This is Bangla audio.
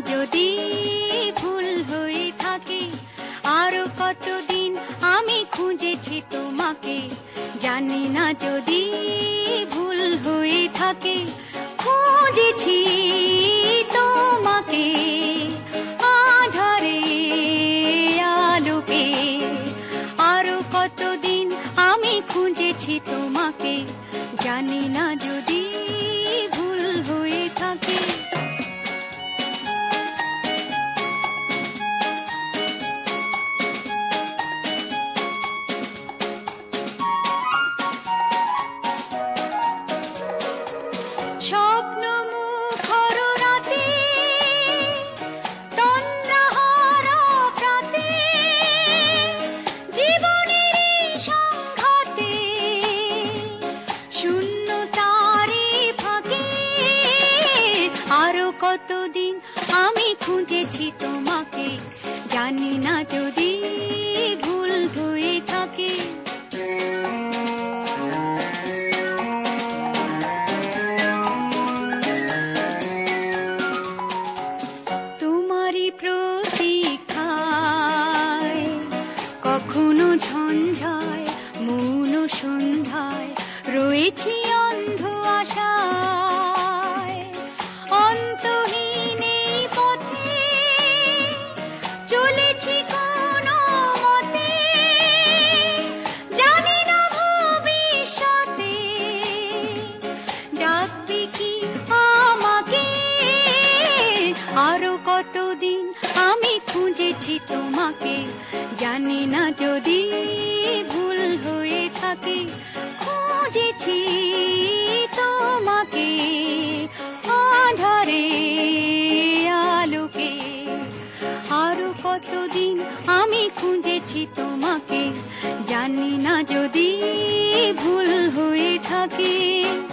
যদি ভুল হয়ে থাকে, আরো কতদিন আমি খুঁজেছি তোমাকে, জানি না যদি ভুল হয়ে থাকে, খুঁজেছি তোমাকে আধারে আলোকে। আরো কতদিন আমি খুঁজেছি তোমাকে, জানি না যদি ভুল হয়ে থাকে। স্বপ্ন মুখর রাতে, তন্দ্রাহারা প্রাতে, জীবনের সংঘাতে, শূন্যতারে ফাঁকে, আরো কতদিন আমি খুঁজেছি তোমাকে, জানি না যদি ভুল হয়ে থাকে। তোমারই প্রতীক্ষায় কখনো ঝঞ্ঝায় মৌন সন্ধ্যায় রয়েছি অন্ধ আশায়। অন্তহীন এই পথে চলেছি কোনো মতে, জানি না ভবিষ্যতে ডাকবে কি আমাকে। আরো কতদিন আমি খুঁজেছি তোমাকে, জানি না যদি ভুল হয়ে থাকে, খুঁজেছি তোমাকে আধারে আলোকে। আরো কতদিন আমি খুঁজেছি তোমাকে, জানি না যদি ভুল হয়ে থাকে।